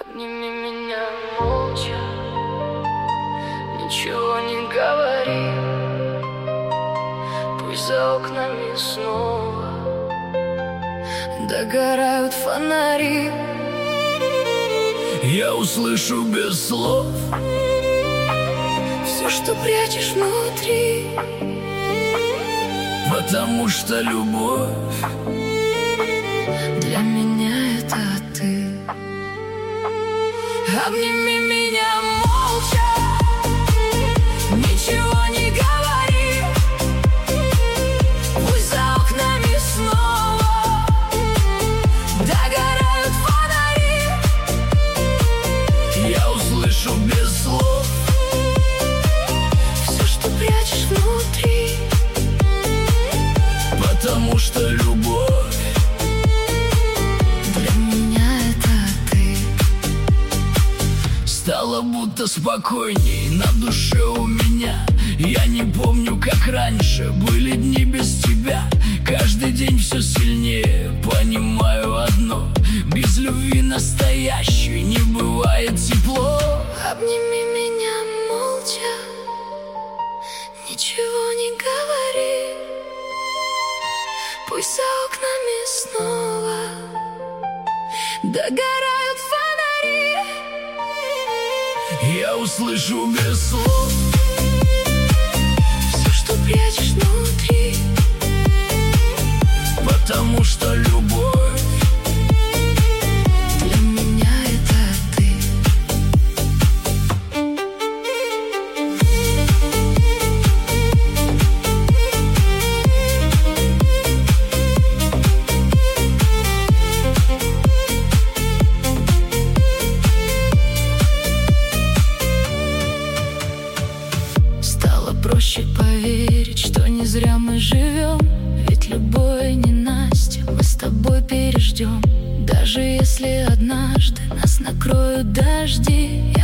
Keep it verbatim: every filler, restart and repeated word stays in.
Обними меня молча, ничего не говори. Пусть за окнами снова догорают фонари. Я услышу без слов все, что прячешь внутри, потому что любовь для меня это ты. Обними меня молча, ничего не говори. Пусть за окнами снова догорают фонари. Я услышу без слов все, что прячешь внутри, потому что любовь стало будто спокойней на душе у меня. Я не помню, как раньше были дни без тебя. Каждый день все сильнее понимаю одно: без любви настоящей не бывает тепло. Обними меня молча, ничего не говори. Пусть за окнами снова догорают фонари. Я услышу без слов все, что прячешь внутри, потому что любовь для меня это ты. Проще поверить, что не зря мы живем. Ведь любое ненастье мы с тобой переждем. Даже если однажды нас накроют дожди,